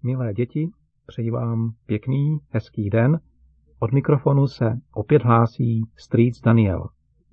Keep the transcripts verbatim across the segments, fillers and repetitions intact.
Milé děti, přeji vám pěkný, hezký den. Od mikrofonu se opět hlásí strýc Daniel.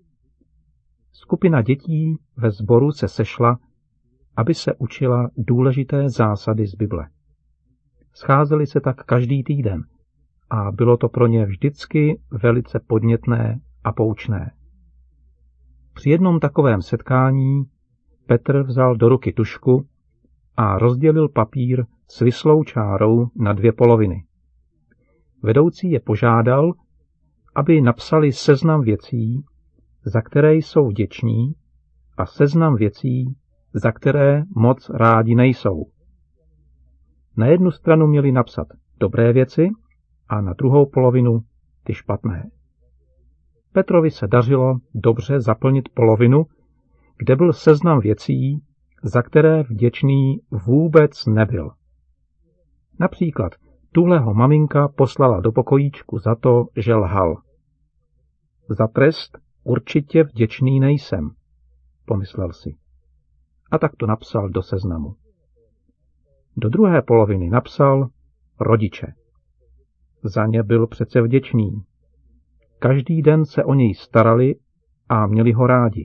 Skupina dětí ve sboru se sešla, aby se učila důležité zásady z Bible. Scházeli se tak každý týden a bylo to pro ně vždycky velice podnětné a poučné. Při jednom takovém setkání Petr vzal do ruky tužku a rozdělil papír s vislou čárou na dvě poloviny. Vedoucí je požádal, aby napsali seznam věcí, za které jsou vděční, a seznam věcí, za které moc rádi nejsou. Na jednu stranu měli napsat dobré věci a na druhou polovinu ty špatné. Petrovi se dařilo dobře zaplnit polovinu, kde byl seznam věcí, za které vděčný vůbec nebyl. Například tuhleho maminka poslala do pokojíčku za to, že lhal. Za trest určitě vděčný nejsem, pomyslel si. A tak to napsal do seznamu. Do druhé poloviny napsal rodiče. Za ně byl přece vděčný. Každý den se o něj starali a měli ho rádi.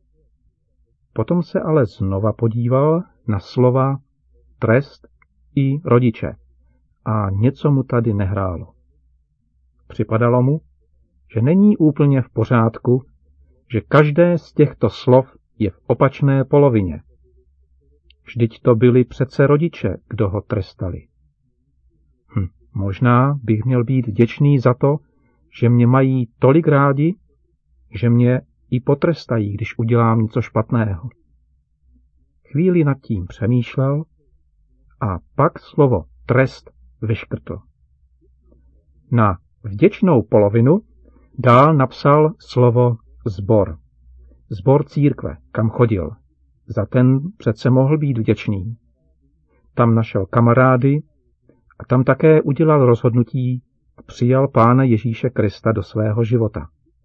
Potom se ale znova podíval na slova trest i rodiče a něco mu tady nehrálo. Připadalo mu, že není úplně v pořádku, že každé z těchto slov je v opačné polovině. Vždyť to byli přece rodiče, kdo ho trestali. Hm, možná bych měl být vděčný za to, že mě mají tolik rádi, že mě i potrestají, když udělám něco špatného. Chvíli nad tím přemýšlel a pak slovo trest vyškrtl. Na vděčnou polovinu dál napsal slovo sbor. Sbor církve, kam chodil. Za ten přece mohl být vděčný. Tam našel kamarády a tam také udělal rozhodnutí a přijal Pána Ježíše Krista do svého života.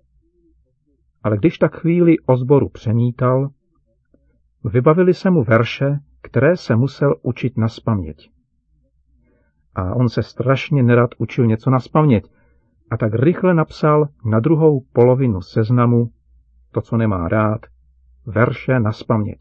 Ale když tak chvíli o sboru přemítal, vybavili se mu verše, které se musel učit nazpaměť. A on se strašně nerad učil něco nazpaměť, a tak rychle napsal na druhou polovinu seznamu to, co nemá rád, verše nazpaměť.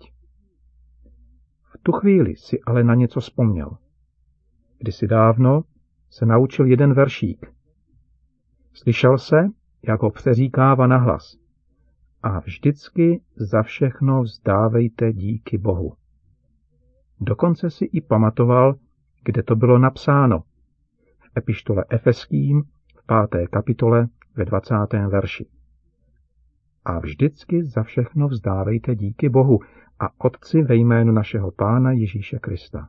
V tu chvíli si ale na něco vzpomněl. Kdysi dávno se naučil jeden veršík. Slyšel se, jak ho přeříkává nahlas. A vždycky za všechno vzdávejte díky Bohu. Dokonce si i pamatoval, kde to bylo napsáno. V epištole Efeským v páté kapitole ve dvacátém verši. A vždycky za všechno vzdávejte díky Bohu a Otci ve jménu našeho Pána Ježíše Krista.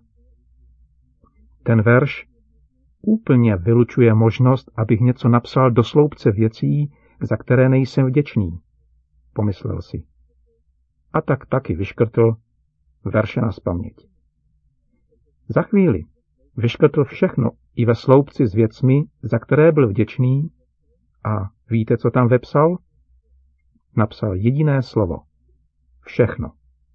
Ten verš úplně vylučuje možnost, abych něco napsal do sloupce věcí, za které nejsem vděčný, pomyslel si. A tak taky vyškrtl verše nazpaměť. Za chvíli vyškrtl všechno i ve sloupci s věcmi, za které byl vděčný, a víte, co tam vepsal? Napsal jediné slovo. Všechno.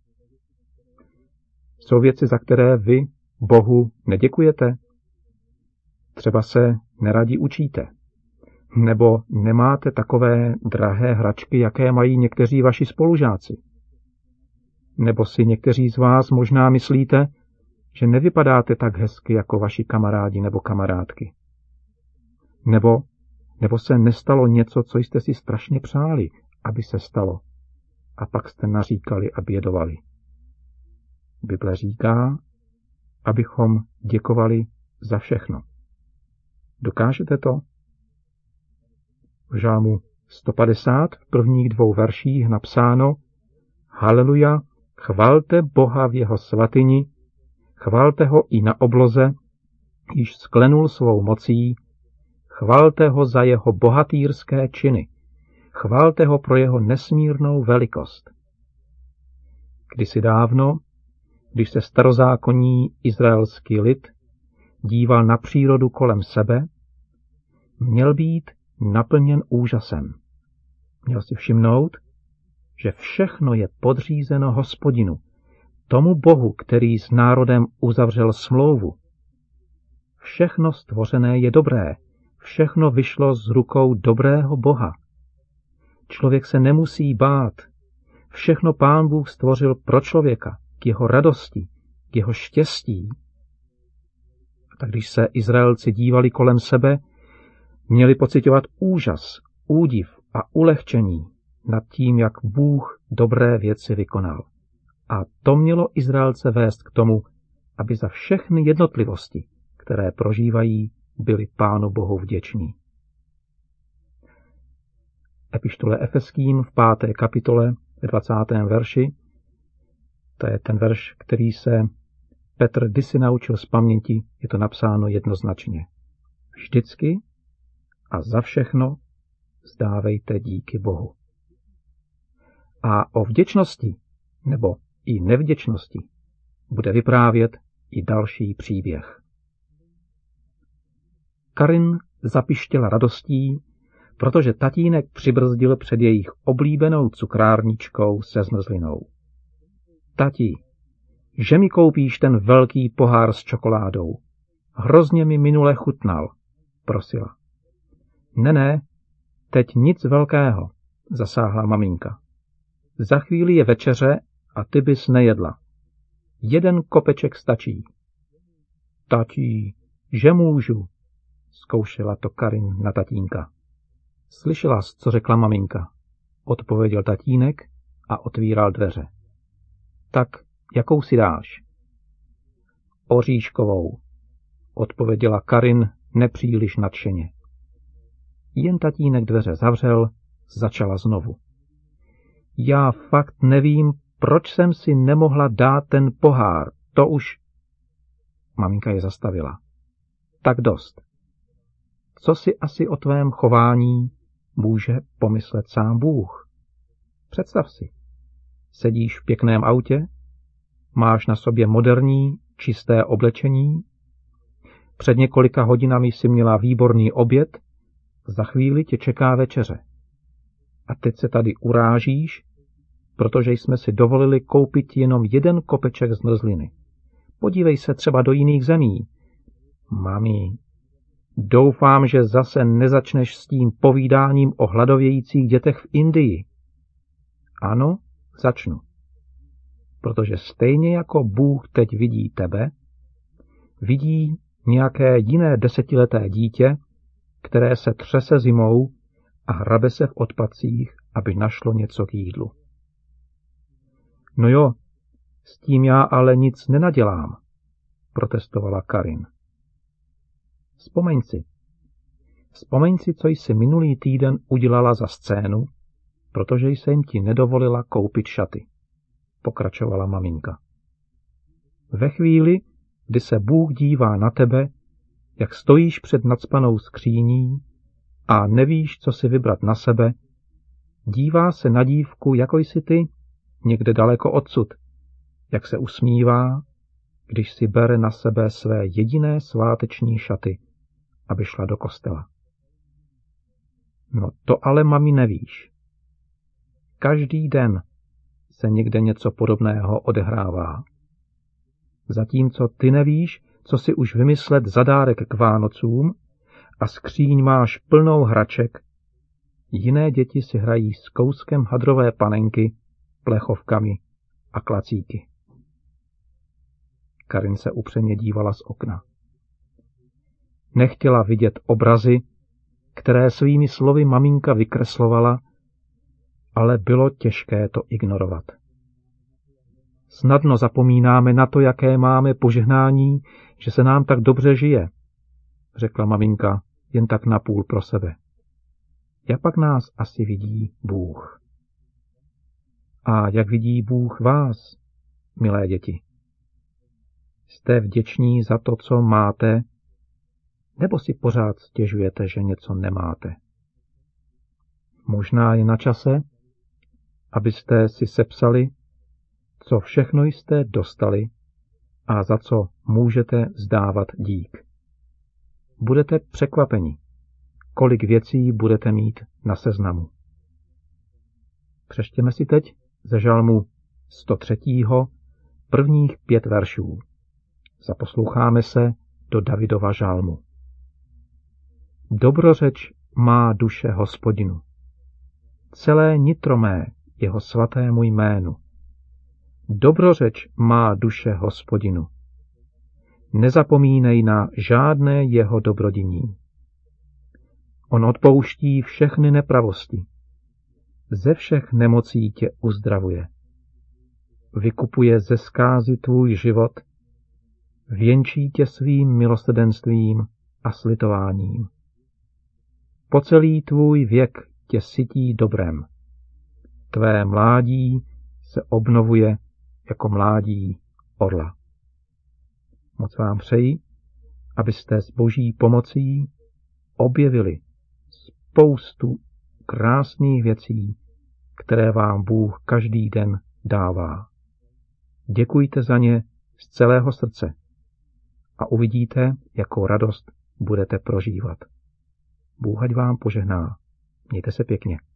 Jsou věci, za které vy Bohu neděkujete? Třeba se neradi učíte. Nebo nemáte takové drahé hračky, jaké mají někteří vaši spolužáci. Nebo si někteří z vás možná myslíte, že nevypadáte tak hezky jako vaši kamarádi nebo kamarádky. Nebo, nebo se nestalo něco, co jste si strašně přáli, aby se stalo, a pak jste naříkali a bědovali. Bible říká, abychom děkovali za všechno. Dokážete to? V žálmu sto padesát v prvních dvou verších napsáno Haleluja, chvalte Boha v jeho svatyni, chvalte ho i na obloze, již sklenul svou mocí, chvalte ho za jeho bohatýrské činy, chvalte ho pro jeho nesmírnou velikost. Kdysi dávno, když se starozákonní izraelský lid díval na přírodu kolem sebe, měl být naplněn úžasem. Měl si všimnout, že všechno je podřízeno Hospodinu, tomu Bohu, který s národem uzavřel smlouvu. Všechno stvořené je dobré. Všechno vyšlo z rukou dobrého Boha. Člověk se nemusí bát. Všechno Pán Bůh stvořil pro člověka, k jeho radosti, k jeho štěstí. A tak když se Izraelci dívali kolem sebe, měli pociťovat úžas, údiv a ulehčení nad tím, jak Bůh dobré věci vykonal. A to mělo Izraelce vést k tomu, aby za všechny jednotlivosti, které prožívají, byli Pánu Bohu vděční. Epištole Efeským v páté kapitole ve dvacátém verši, to je ten verš, který se Petr kdysi naučil z paměti, je to napsáno jednoznačně. Vždycky a za všechno vzdávejte díky Bohu. A o vděčnosti nebo i nevděčnosti bude vyprávět i další příběh. Karin zapištěla radostí, protože tatínek přibrzdil před jejich oblíbenou cukrárničkou se zmrzlinou. Tati, že mi koupíš ten velký pohár s čokoládou? Hrozně mi minule chutnal, prosila. Ne, ne, teď nic velkého, zasáhla maminka. Za chvíli je večeře a ty bys nejedla. Jeden kopeček stačí. Tatí, že můžu, zkoušela to Karin na tatínka. Slyšela jsi, co řekla maminka, odpověděl tatínek a otvíral dveře. Tak, jakou si dáš? Oříškovou, odpověděla Karin nepříliš nadšeně. Jen tatínek dveře zavřel, začala znovu. Já fakt nevím, proč jsem si nemohla dát ten pohár, to už... Maminka je zastavila. Tak dost. Co si asi o tvém chování může pomyslet sám Bůh? Představ si. Sedíš v pěkném autě, máš na sobě moderní, čisté oblečení, před několika hodinami si měla výborný oběd, za chvíli tě čeká večeře. A teď se tady urážíš, protože jsme si dovolili koupit jenom jeden kopeček zmrzliny. Podívej se třeba do jiných zemí. Mami, doufám, že zase nezačneš s tím povídáním o hladovějících dětech v Indii. Ano, začnu. Protože stejně jako Bůh teď vidí tebe, vidí nějaké jiné desetileté dítě, které se třese zimou a hrabe se v odpadcích, aby našlo něco k jídlu. No jo, s tím já ale nic nenadělám, protestovala Karin. Vzpomeň si. Vzpomeň si, co jsi minulý týden udělala za scénu, protože jsem ti nedovolila koupit šaty, pokračovala maminka. Ve chvíli, kdy se Bůh dívá na tebe, jak stojíš před nacpanou skříní a nevíš, co si vybrat na sebe, dívá se na dívku, jako jsi ty, někde daleko odsud, jak se usmívá, když si bere na sebe své jediné sváteční šaty, aby šla do kostela. No to ale, mami, nevíš. Každý den se někde něco podobného odehrává. Zatímco ty nevíš, co si už vymyslet za dárek k Vánocům a skříň máš plnou hraček, jiné děti si hrají s kouskem hadrové panenky, plechovkami a klacíky. Karin se upřeně dívala z okna. Nechtěla vidět obrazy, které svými slovy maminka vykreslovala, ale bylo těžké to ignorovat. Snadno zapomínáme na to, jaké máme požehnání, že se nám tak dobře žije, řekla maminka jen tak napůl pro sebe. Jak pak nás asi vidí Bůh? A jak vidí Bůh vás, milé děti? Jste vděční za to, co máte, nebo si pořád stěžujete, že něco nemáte? Možná je na čase, abyste si sepsali, co všechno jste dostali a za co můžete vzdávat dík. Budete překvapeni, kolik věcí budete mít na seznamu. Přečtěme si teď ze žalmu sto tři. prvních pět veršů. Zaposloucháme se do Davidova žálmu. Dobrořeč má duše Hospodinu. Celé nitro mé jeho svatému jménu. Dobrořeč má duše Hospodinu. Nezapomínej na žádné jeho dobrodiní. On odpouští všechny nepravosti. Ze všech nemocí tě uzdravuje. Vykupuje ze zkázy tvůj život, věnčí tě svým milosrdenstvím a slitováním. Po celý tvůj věk tě sytí dobrem. Tvé mládí se obnovuje jako mládí orla. Moc vám přeji, abyste s Boží pomocí objevili spoustu krásných věcí, které vám Bůh každý den dává. Děkujte za ně z celého srdce a uvidíte, jakou radost budete prožívat. Bůh ať vám požehná. Mějte se pěkně.